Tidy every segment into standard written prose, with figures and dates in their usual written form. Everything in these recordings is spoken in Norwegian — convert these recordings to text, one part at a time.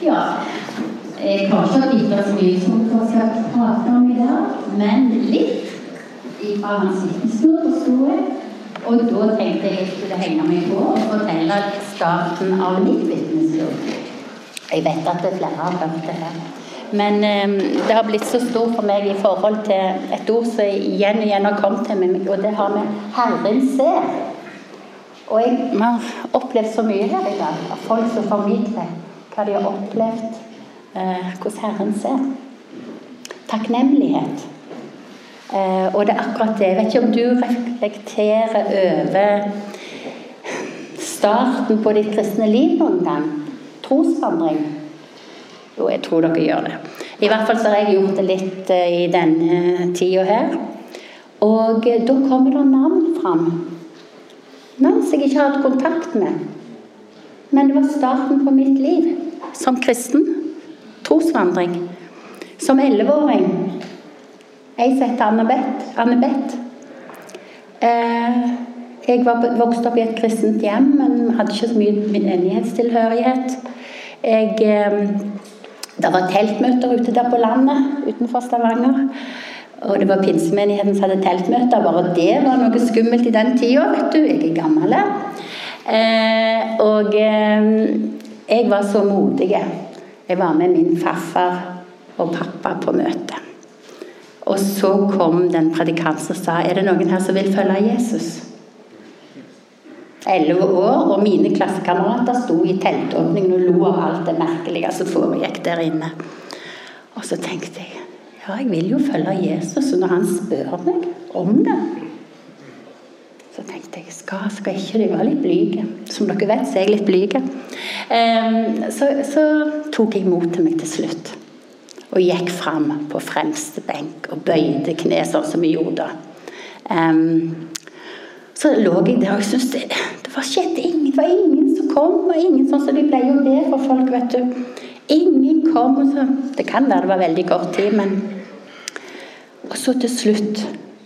Ja, jeg har ikke lyttet så mye som jeg skal prate om I dag, men litt fra hans vitnesbyrd forstod jeg, og da tenkte jeg skulle henge meg på og fortelle starten av mitt vitnesbyrd. Jeg vet at det flere har hørt det her, men det har blitt så stort for meg I forhold til et ord som igjen og igjen har kommet til meg, og det har med Herren ser. Og jeg har opplevd så mye her I dag, av folk som formidler hva de har opplevd, hvordan Herren ser. Takknemlighet. Og det akkurat det. Jeg vet ikke om du reflekterer over starten på ditt kristne liv noen gang. Trosvandring. Jo, jeg tror dere gjør det. I hvert fall så har jeg gjort det litt I denne tiden her. Og da kommer det navn fram. Navn som jeg ikke har hatt kontakt med. Men det var starten på mitt liv. Som kristen. Trosvandring. Som 11-åring. Jeg som heter Anne-Beth. Jeg var vokst opp I et kristent hjem, men hadde ikke så mye menighetstilhørighet. Det var teltmøter ute der på landet, utenfor Stavanger. Og det var pinsemenigheten som hadde teltmøter. Bare det var noe skummelt I den tiden, vet du. Jeg gammel. Og jeg var så modig. Jeg var med min farfar og pappa på møte. Og så kom den predikanten og sa, det noen her som vil følge Jesus? 11 år, og mine klassekamerater stod I teltåpningen og lo av alt det merkelige som foregikk der inne. Og så tenkte jeg, ja, jeg vil jo følge Jesus, og når han spør meg om det, så tenkte jeg, skal ikke det være litt blyge? Som dere vet, så jeg litt blyge. Så tok jeg mot til meg til slutt. Og gikk frem på fremste benk og bøyde kne sånn som vi gjorde da. Så lå jeg der og jeg syntes det var ingen som kom, og ingen sånn som de pleier å be for folk, vet du. Ingen kom, og så, det kan være det var veldig kort tid, men og så til slutt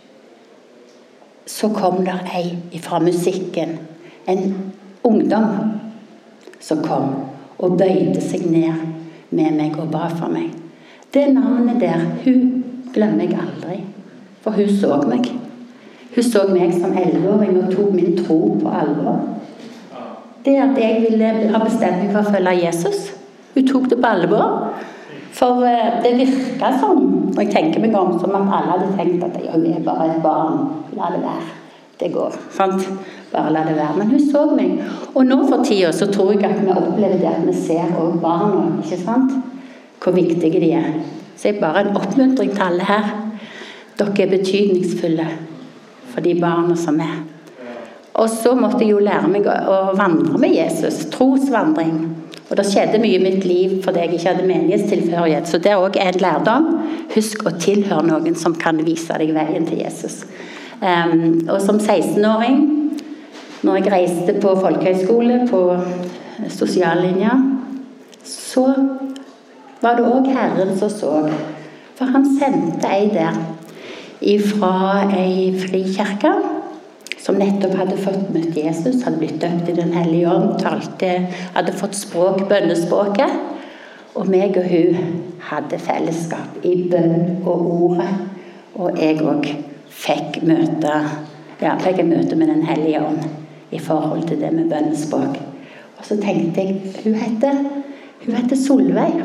så kom der fra musikken, en ungdom som kom og bøyde seg ned med meg og ba for meg. Det navnet der, hun glemmer jeg aldri, for hun så meg. Hun så meg som 11-åring og tok min tro på alvor. Det at jeg ville ha bestemt meg for å følge Jesus, hun tok det på alvor. For det virket sånn, når jeg tenker meg om, som at alle hadde tenkt at jeg bare et barn, la det være. Det går, sant? Bare la det være. Men hun så meg. Og nå for tiden så tror jeg at vi opplever det at vi ser også barna, ikke sant? Hvor viktige de Så bare en oppmuntring til alle her. Dere betydningsfulle for de barna som Og så måtte jeg jo lære meg å vandre med Jesus. Trosvandring. Og det skjedde mye I mitt liv fordi jeg ikke hadde menighetstilhørighet. Så det også en lærdom. Husk å tilhøre noen som kan vise deg veien til Jesus. Og som 16-åring, når jeg reiste på folkehøyskole, på sosiallinja, så var det også Herren som så. For han sendte der ifra en frikirke som nettopp hadde fått møtt Jesus, hadde blitt døpt I den hellige ånd, hadde fått bønnespråket, og meg og hun hadde fellesskap I bønn og ordet, og jeg også fikk møte med den hellige ånd I forhold til det med bønnespråk. Og så tenkte jeg, hun heter Solveig.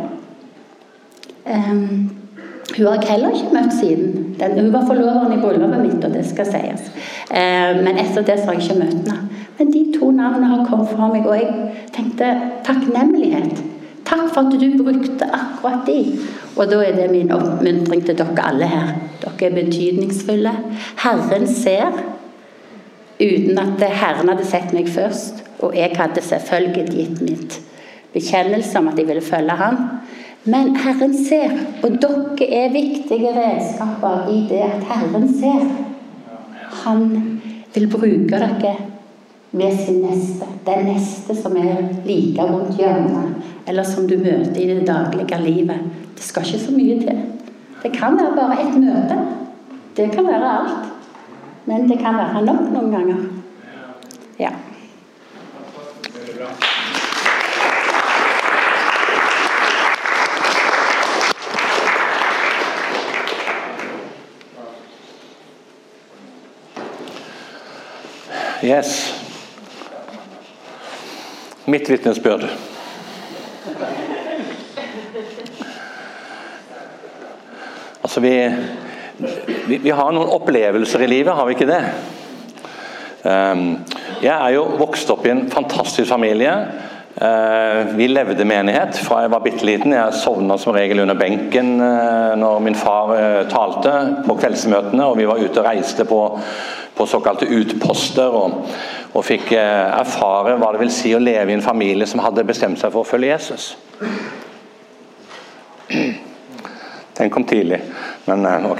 Hun har jeg heller ikke møtt siden. Hun var forloveren I bryllupet mitt, og det skal sies. Men etter det så har jeg ikke møtt henne. Men de 2 navnene har kommet fra meg, og jeg tenkte takknemlighet. Takk for at du brukte akkurat de. Og da det min oppmuntring til dere alle her. Dere betydningsfulle. Herren ser, uten at Herren hadde sett meg først, og jeg hadde selvfølgelig gitt mitt bekjennelse om at jeg ville følge han. Men Herren ser, og dere viktige redskaper I det at Herren ser. Han vil bruke dere med sin neste. Den neste som like rundt hjørnet, eller som du møter I det daglige livet. Det skal ikke så mye til. Det kan være bare et møte. Det kan være alt. Men det kan være nok noen ganger. Ja. Yes. Mitt vittnesbyrd. Altså vi har noen opplevelser i livet, har vi ikke det? Jeg jo vokst opp i en fantastisk familie. Vi levde menighet fra jeg var bitteliten. Jeg sovnet som regel under benken når min far talte på kveldsmøtene, og vi var ute og reiste på såkalte utposter og fikk erfare hva det vil si å leve i en familie som hadde bestemt seg for å følge Jesus. Den kom tidlig, men ok.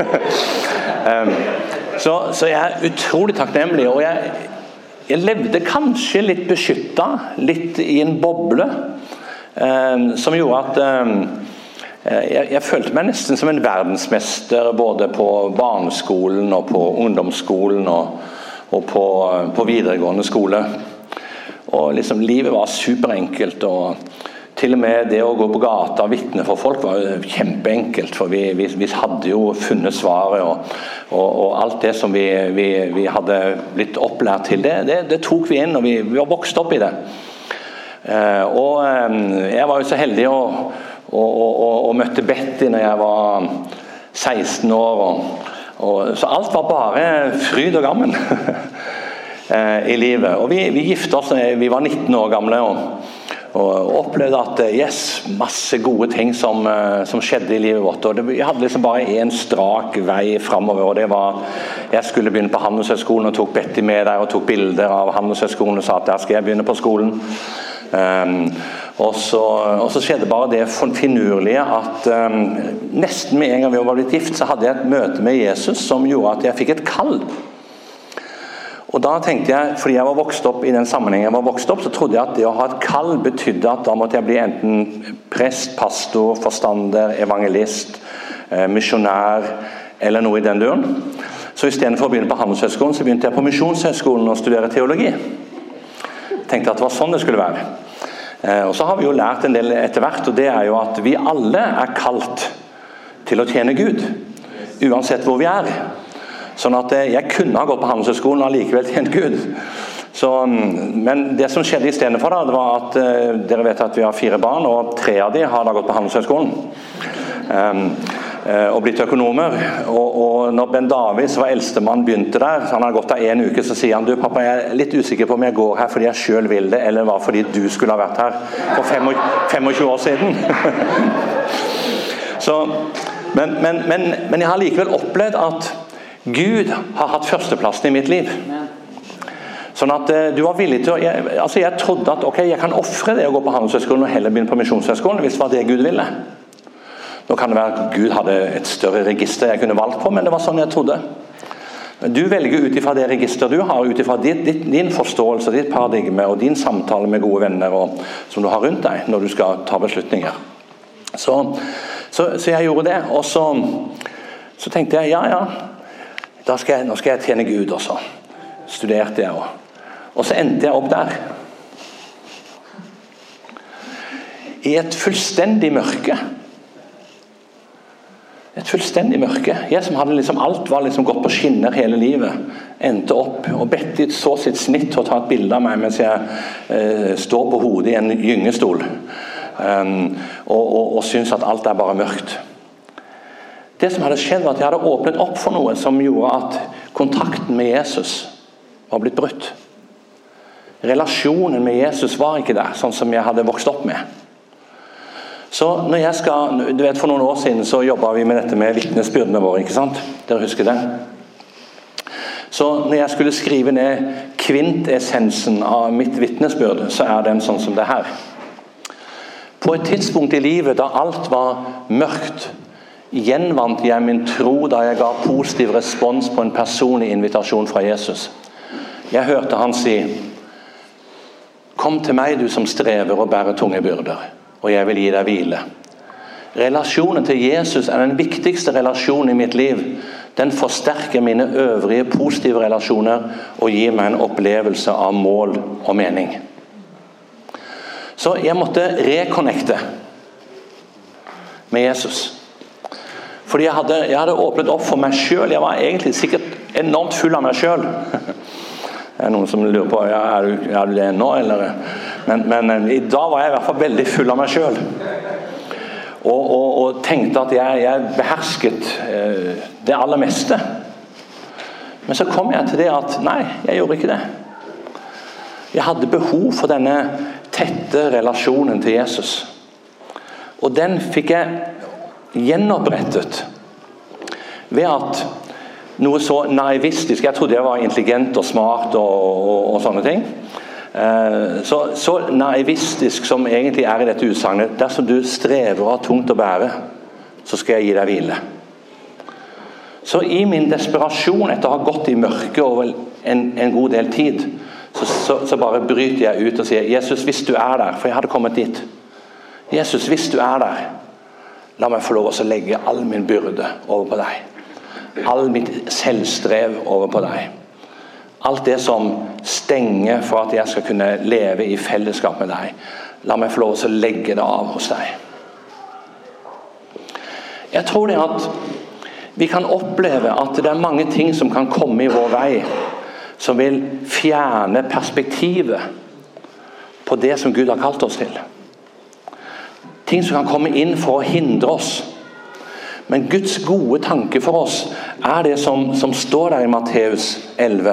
Så jeg utrolig takknemlig, og jeg levde kanskje litt beskyttet, litt i en boble, som gjorde at jeg følte meg nesten som en verdensmester, både på barneskolen og på ungdomsskolen og på videregående skole. Og liksom livet var superenkelt, og til og med det å gå på gata og vitne for folk var jo kjempeenkelt, for vi hadde jo funnet svaret, og alt det som vi hadde blitt opplært til, det tok vi inn, og vi var vokst opp i det. Og jeg var jo så heldig og møtte Betty når jeg var 16 år, så alt var bare fryd og gammen i livet. Og vi gifte oss når vi var 19 år gamle, og opplevde at masse gode ting som skjedde i livet vårt, og jeg hadde liksom bare en strak vei fremover, og det var jeg skulle begynne på Handelshøyskolen, og tok Betty med der og tok bilder av Handelshøyskolen og sa at der skal jeg begynne på skolen. Og så skjedde bare det finurlige at nesten med en gang vi var blitt gift, så hadde jeg et møte med Jesus som gjorde at jeg fikk et kall. Og da tenkte jeg, fordi jeg var vokst opp i den sammenhengen jeg var vokst opp, så trodde jeg at det å ha et kall betydde at da måtte jeg bli enten prest, pastor, forstander, evangelist, misjonær eller noe i den duren. Så i stedet for å begynne på Handelshøyskolen, så begynte jeg på Misjonshøyskolen og studere teologi. Tenkte at det var sånn det skulle være. Og så har vi jo lært en del etter hvert, og det er jo at vi alle er kalt til å tjene Gud, uansett hvor vi er. Sånn at jeg kunne ha gått på Handelshøyskolen og likevel tjent Gud. Men det som skjedde i stedet for det var at dere vet at vi har 4 barn, og 3 av de har da gått på Handelshøyskolen og blitt økonomer. Og når Ben David, som var eldstemann, begynte der, så han hadde gått der 1 uke, så sier han: du pappa, jeg er litt usikker på om jeg går her fordi jeg selv vil det, eller var fordi du skulle ha vært her for 25 år siden. Men jeg har likevel opplevd at Gud har hatt førsteplassen i mitt liv. Sånn at du var villig til å... Jeg trodde at ok, jeg kan offre det å gå på Handelshøyskolen og heller begynne på Misjonshøyskolen, hvis det var det Gud ville. Nå kan det være at Gud hadde et større register jeg kunne valgt på, men det var sånn jeg trodde. Du velger ut ifra det register du har, ut ifra din forståelse, ditt paradigme og din samtale med gode venner som du har rundt deg når du skal ta beslutninger. Så jeg gjorde det, og så tenkte jeg, ja, nå skal jeg tjene Gud også. Studerte jeg og så endte jeg opp der. I et fullstendig mørke. Et fullstendig mørke. Jeg som hadde alt var gått på skinner hele livet. Endte opp, og Betty så sitt snitt til å ta et bilde av meg mens jeg står på hodet i en gyngestol. Og synes at alt er bare mørkt. Det som hadde skjedd var at jeg hadde åpnet opp for noe som gjorde at kontakten med Jesus var blitt brutt. Relasjonen med Jesus var ikke der, sånn som jeg hadde vokst opp med. Så når jeg du vet, for noen år siden så jobbet vi med dette med vittnesbyrdene våre, ikke sant? Dere husker det? Så når jeg skulle skrive ned kvintessensen av mitt vittnesbyrd, så er den sånn som det her. På et tidspunkt i livet da alt var mørkt, gjenvant jeg min tro da jeg ga positiv respons på en personlig invitasjon fra Jesus. Jeg hørte han si: kom til meg, du som strever og bærer tunge byrder, og jeg vil gi deg hvile. Relasjonen til Jesus er den viktigste relasjonen i mitt liv. Den forsterker mine øvrige positive relasjoner og gir meg en opplevelse av mål og mening. Så jeg måtte reconnecte med Jesus. Fordi jeg hadde åpnet opp for meg selv. Jeg var egentlig sikkert enormt full av meg selv. Det noen som lurer på, er du det ennå, eller? Men i dag var jeg i hvert fall veldig full av meg selv. Og tenkte at jeg behersket det aller meste. Men så kom jeg til det at, nei, jeg gjorde ikke det. Jeg hadde behov for denne tette relasjonen til Jesus. Og den fikk jeg gjenopprettet ved at noe så naivistisk, jeg trodde jeg var intelligent og smart og sånne ting, så naivistisk som egentlig i dette utsagnet, dersom du strever og har tungt å bære, så skal jeg gi deg hvile. Så i min desperasjon etter å ha gått i mørke over en god del tid, så bare bryter jeg ut og sier, Jesus, hvis du er der, for jeg hadde kommet dit. Jesus, hvis du er der, la meg få lov å legge all min byrde over på deg. All mitt selvstrev over på deg. Alt det som stenger for at jeg skal kunne leve i fellesskap med deg. La meg få lov å legge det av hos deg. Jeg tror det at vi kan oppleve at det er mange ting som kan komme i vår vei, som vil fjerne perspektivet på det som Gud har kalt oss til. Ting som kan komme inn for å hindre oss. Men Guds gode tanke for oss er det som står der i Matteus 11.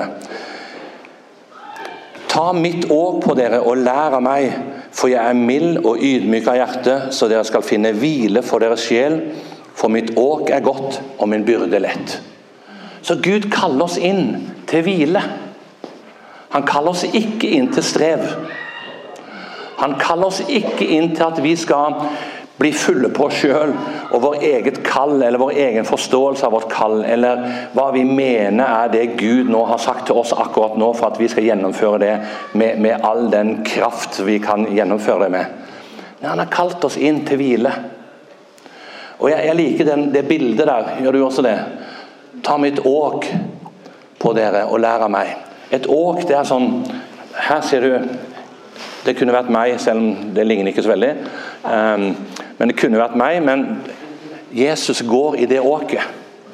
Ta mitt åk på dere og lær av meg, for jeg er mild og ydmyk av hjerte, så dere skal finne hvile for deres sjel, for mitt åk er godt og min byrde lett. Så Gud kaller oss inn til hvile. Han kaller oss ikke inn til strev. Han kaller oss ikke inn til at vi skal bli fulle på oss selv og vår eget kall, eller vår egen forståelse av vårt kall, eller hva vi mener er det Gud nå har sagt til oss akkurat nå, for at vi skal gjennomføre det med all den kraft vi kan gjennomføre det med. Men han har kalt oss inn til hvile. Og jeg liker det bildet der. Gjør du også det? Ta mitt åk på dere og lær av meg. Et åk, det er sånn, her ser du, det kunne vært meg, selv om det ligner ikke så veldig. Men det kunne vært meg, men Jesus går i det åket.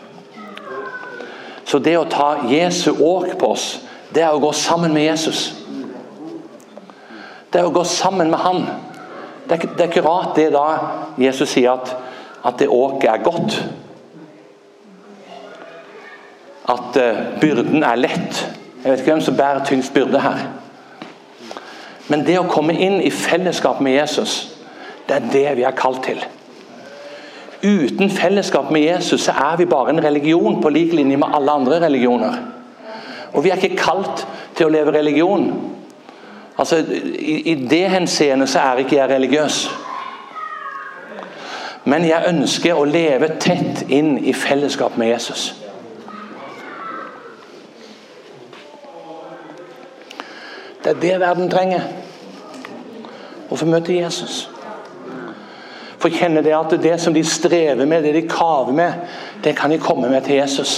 Så det å ta Jesu åk på oss, det er å gå sammen med Jesus. Det er å gå sammen med han. Det er ikke rart det da Jesus sier at det åket er godt. At byrden er lett. Jeg vet ikke hvem som bærer tyngst byrde her. Men det å komme inn i fellesskap med Jesus, det er det vi er kalt til. Uten fellesskap med Jesus så er vi bare en religion på lik linje med alle andre religioner. Og vi er ikke kalt til å leve religion. Altså, i det henseende så er ikke jeg religiøs. Men jeg ønsker å leve tett inn i fellesskap med Jesus. Det er det verden trenger. Å få møte Jesus. For kjenne det at det som de strever med, det de kaver med, det kan de komme med til Jesus.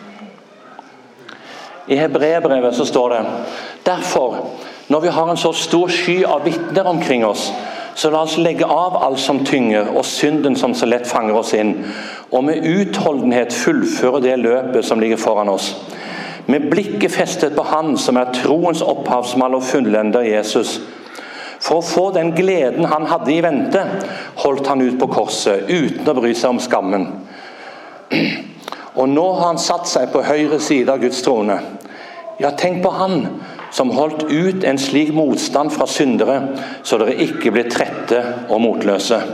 I Hebreerbrevet så står det: derfor, når vi har en så stor sky av vitner omkring oss, så la oss legge av alt som tynger, og synden som så lett fanger oss inn, og med utholdenhet fullføre det løpet som ligger foran oss. Med blikket festet på han som er troens opphavsmann og fullender, Jesus. For å få den gleden han hadde i vente, holdt han ut på korset, uten å bry seg om skammen. Og nå har han satt seg på høyre side av Guds trone. Ja, tenk på han som holdt ut en slik motstand fra syndere, så dere ikke blir trette og motløse.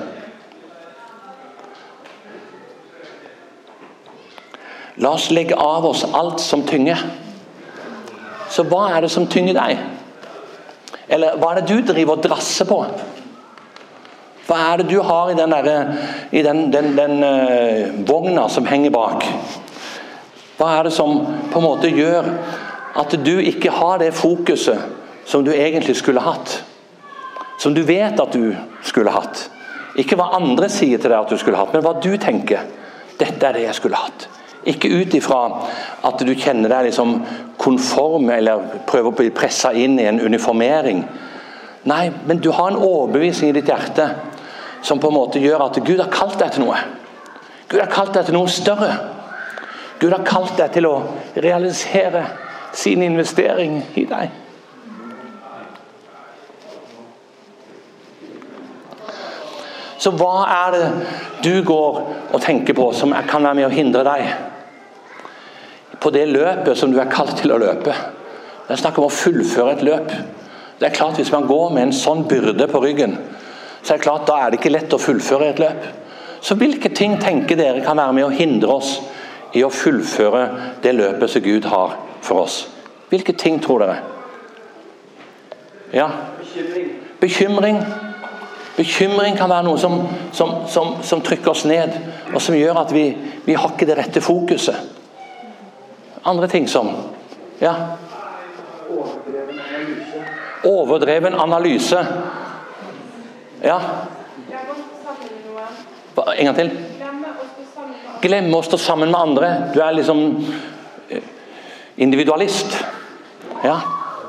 La oss legge av oss alt som tynger. Så hva er det som tynger deg? Eller hva er det du driver og drasser på? Hva er det du har i den vogna som henger bak? Hva er det som på en måte gjør at du ikke har det fokuset som du egentlig skulle hatt? Som du vet at du skulle hatt. Ikke hva andre sier til deg at du skulle hatt, men hva du tenker. Dette er det jeg skulle hatt. Ikke ut ifra at du kjenner deg liksom konform, eller prøver å bli presset inn i en uniformering. Nei, men du har en overbevisning i ditt hjerte som på en måte gjør at Gud har kalt deg til noe. Gud har kalt deg til noe større. Gud har kalt deg til å realisere sin investering i deg. Så hva er det du går og tenker på som kan være med å hindre deg på det løpet som du er kalt til å løpe? Det er snakk om å fullføre et løp. Det er klart hvis man går med en sånn byrde på ryggen, så er det klart da er det ikke lett å fullføre et løp. Så hvilke ting tenker dere kan være med å hindre oss i å fullføre det løpet som Gud har for oss? Hvilke ting tror dere? Ja? Bekymring. Bekymring kan være noe som trykker oss ned, og som gjør at vi har ikke det rette fokuset. Andre ting som, ja? Overdreven analyse. Ja? En gang til. Glemme å stå sammen med andre. Du er liksom individualist. Ja?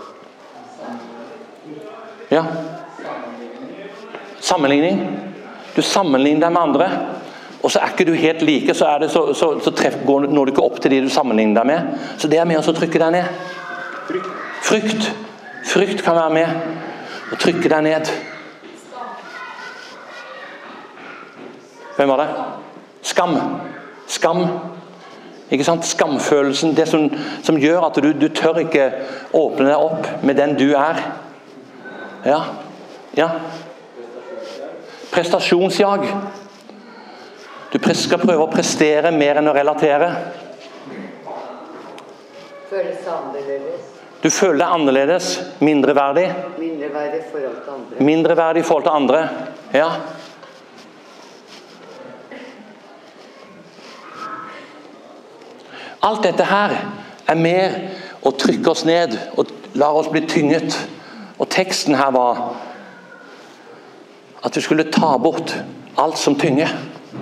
Ja? Sammenligning. Du sammenligner deg med andre, og så er ikke du helt like, så når du ikke opp til de du sammenligner deg med. Så det er med å trykke deg ned. Frykt kan være med å trykke deg ned. Hvem var det? Skam. Ikke sant? Skamfølelsen, det som gjør at du tør ikke åpne deg opp med den du er. Ja. Prestasjonsjag. Du skal prøve å prestere mer enn å relatere. Føles annerledes. Du føler deg annerledes, mindreverdig. Mindreverdig i forhold til andre. Mindreverdig i forhold til andre, ja. Alt dette her er mer å trykke oss ned og la oss bli tynget. Og teksten her var at du skulle ta bort alt som tynger.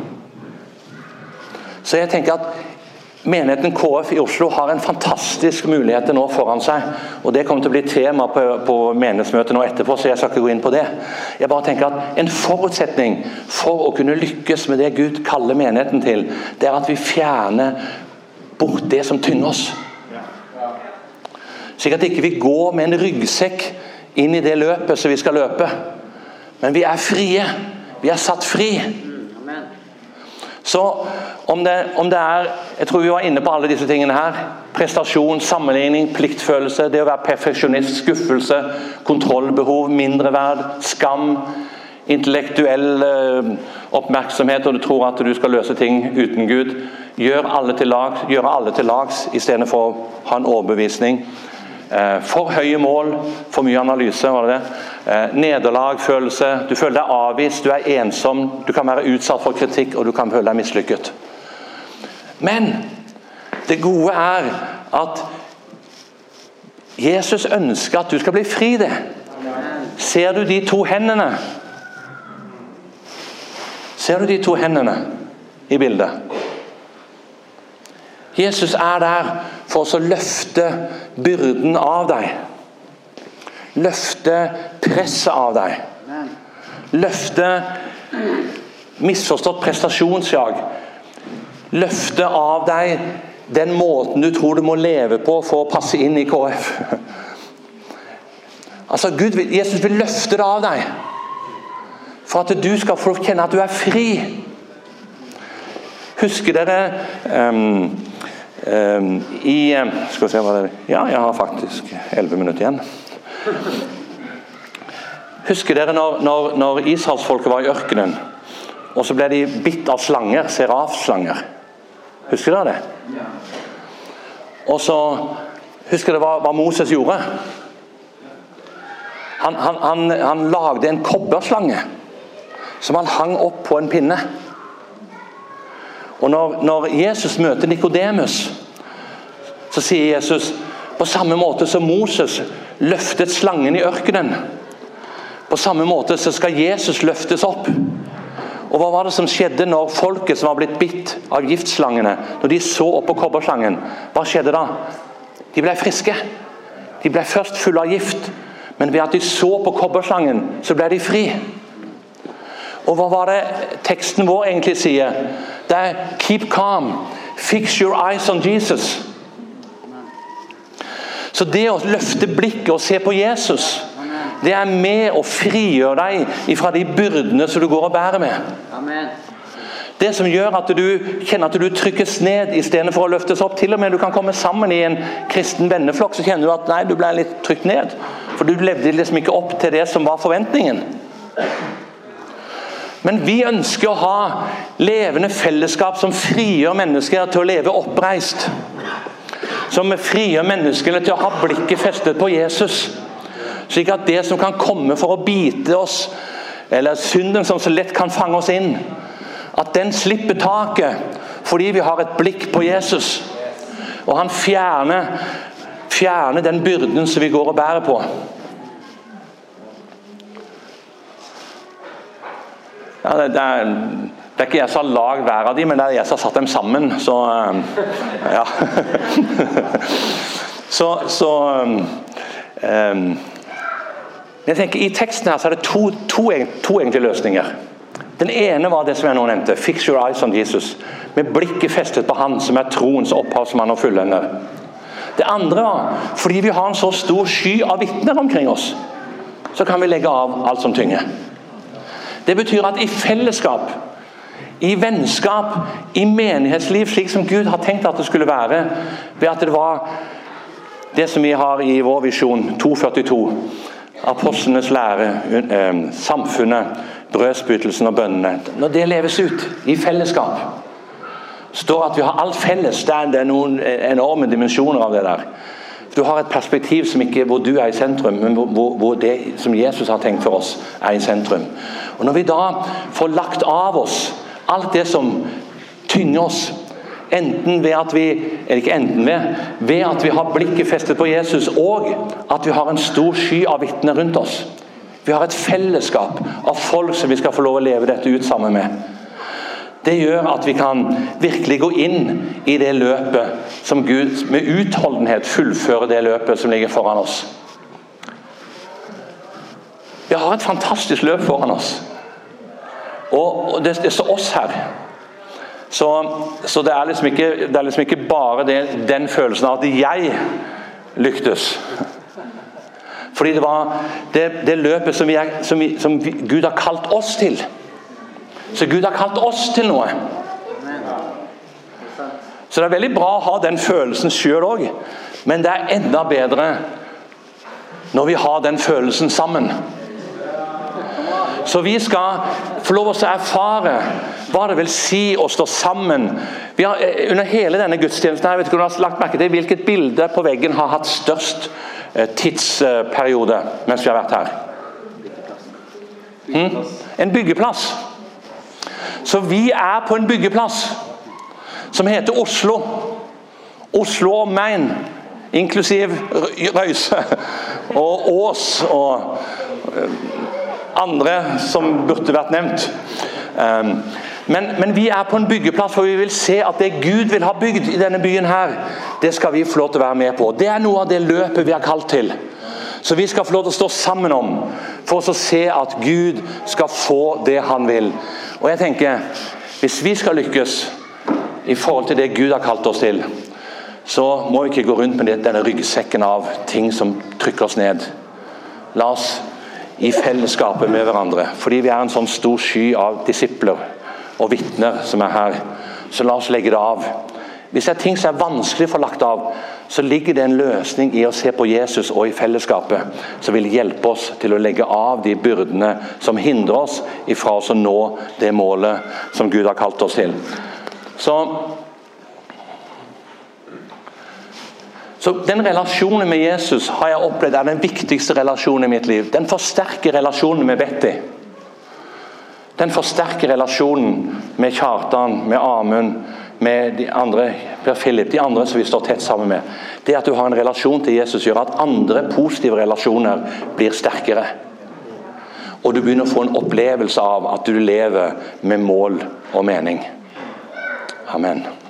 Så jeg tenker at menigheten KF i Oslo har en fantastisk mulighet nå foran seg, og det kommer til å bli tema på menighetsmøtet nå etterpå, så jeg skal ikke gå inn på det. Jeg bare tenker at en forutsetning for å kunne lykkes med det Gud kaller menigheten til, det er at vi fjerner bort det som tynger oss. Slik at ikke vi går med en ryggsekk inn i det løpet som vi skal løpe. Men vi er frie. Vi er satt fri. Så om det er, jeg tror vi var inne på alle disse tingene her, prestasjon, sammenligning, pliktfølelse, det å være perfeksjonist, skuffelse, kontrollbehov, mindreverd, skam, intellektuell oppmerksomhet, og du tror at du skal løse ting uten Gud, gjøre alle til lags i stedet for å ha en overbevisning. For høye mål, for mye analyse, var det det? Nederlag, følelse, du føler deg avvist, du er ensom, du kan være utsatt for kritikk, og du kan føle deg mislykket. Men det gode er at Jesus ønsker at du skal bli fri det. Ser du de to hendene? Ser du de to hendene i bildet? Jesus er der for å løfte byrden av deg. Løfte presset av deg. Løfte misforstått prestasjonsjag. Løfte av deg den måten du tror du må leve på for å passe inn i KF. Altså Jesus vil løfte det av deg for at du skal få kjenne at du er fri. Husker dere skal vi se hva det er. Ja, jeg har faktisk 11 minutter igjen. Husker dere når Israelsfolket var i ørkenen, og så ble de bitt av slanger, serafslanger? Husker dere det? Og så husker dere hva Moses gjorde? Han lagde en kobberslange som han hang opp på en pinne. Og når Jesus møter Nikodemus, så sier Jesus, på samme måte som Moses løftet slangen i ørkenen, på samme måte så skal Jesus løftes opp. Og hva var det som skjedde når folket som var blitt bitt av giftslangene, når de så opp på kobberslangen? Hva skjedde da? De ble friske. De ble først fulle av gift, men ved at de så på kobberslangen, så ble de fri. Og hva var det teksten vår egentlig sier? Det er keep calm, fix your eyes on Jesus. Så det å løfte blikket og se på Jesus, det med å frigjøre deg fra de byrdene som du går og bærer med. Amen. Det som gjør at du kjenner at du trykkes ned i stedet for å løftes opp. Til og med du kan komme sammen i en kristen venneflokk, så kjenner du at nei, du ble litt trykt ned. For du levde liksom ikke opp til det som var forventningen. Men vi ønsker å ha levende fellesskap som frigjør mennesker til å leve oppreist. Som frigjør menneskene til å ha blikket festet på Jesus. Slik at det som kan komme for å bite oss, eller synden som så lett kan fange oss inn, at den slipper taket fordi vi har et blikk på Jesus. Og han fjerner den byrden som vi går og bærer på. Ja, det er ikke jeg som har lag hver av dem, men det er jeg som har satt dem sammen. Så ja. Jeg tenker i teksten her så er det to egentlige løsninger. Den ene var det som jeg nå nevnte, fix your eyes on Jesus, med blikket festet på han som er troens opphavsmann og fullender. Det andre var, fordi vi har en så stor sky av vitner omkring oss, så kan vi legge av alt som tynger. Det betyr at i fellesskap, i vennskap, i menighetsliv, slik som Gud har tenkt at det skulle være, ved at det var det som vi har i vår visjon 242, apostlenes lære, samfunnet, brødsbytelsen og bønnene. Når det leves ut i fellesskap, står at vi har alt felles. Det er noen enorme dimensjoner av det der. Du har et perspektiv som ikke hvor du er i sentrum, men hvor det som Jesus har tenkt for oss er i sentrum. Og når vi da får lagt av oss alt det som tynger oss, enten ved at vi, eller ikke enten ved at vi har blikket festet på Jesus, og at vi har en stor sky av vitner rundt oss. Vi har et fellesskap av folk som vi skal få lov å leve dette ut sammen med. Det gjør at vi kan virkelig gå inn i det løpet som Gud med utholdenhet fullfører det løpet som ligger foran oss. Vi har et fantastisk løp foran oss. Og det står oss her. Så det er liksom ikke bare den følelsen av at jeg lyktes. Fordi det var det løpet som Gud har kalt oss til. Så Gud har kalt oss til noe. Så det er veldig bra å ha den følelsen selv også. Men det er enda bedre når vi har den følelsen sammen. Så vi skal få lov å erfare hva det vil si å stå sammen. Vi har, under hele denne gudstjenesten her, vet ikke om du har lagt merke til hvilket bilde på veggen har hatt størst tidsperiode mens vi har vært her. En byggeplass. Så vi er på en byggeplass som heter Oslo. Oslo og Main, inklusiv Røyse og Ås og andre som burde vært nevnt. Men vi er på en byggeplass for vi vil se at det Gud vil ha bygd i denne byen her, det skal vi få lov til å være med på. Det er noe av det løpet vi har kalt til. Så vi skal få lov til å stå sammen om for oss å se at Gud skal få det han vil. Og jeg tenker, hvis vi skal lykkes i forhold til det Gud har kalt oss til, så må vi ikke gå rundt med denne ryggsekken av ting som trykker oss ned. La oss i fellesskapet med hverandre, fordi vi er en sånn stor sky av disipler og vitner som er her, så la oss legge det av. Hvis det er ting som er vanskelig å få lagt av, så ligger det en løsning i å se på Jesus og i fellesskapet, som vil hjelpe oss til å legge av de byrdene som hindrer oss ifra oss å nå det målet som Gud har kalt oss til. Så den relasjonen med Jesus har jeg opplevd er den viktigste relasjonen i mitt liv. Den forsterker relasjonen med Betty. Den forsterker relasjonen med Kjartan, med Amund, med de andre, Per Philip, de andre som vi står tett sammen med. Det at du har en relasjon til Jesus gjør at andre positive relasjoner blir sterkere. Og du begynner å få en opplevelse av at du lever med mål og mening. Amen.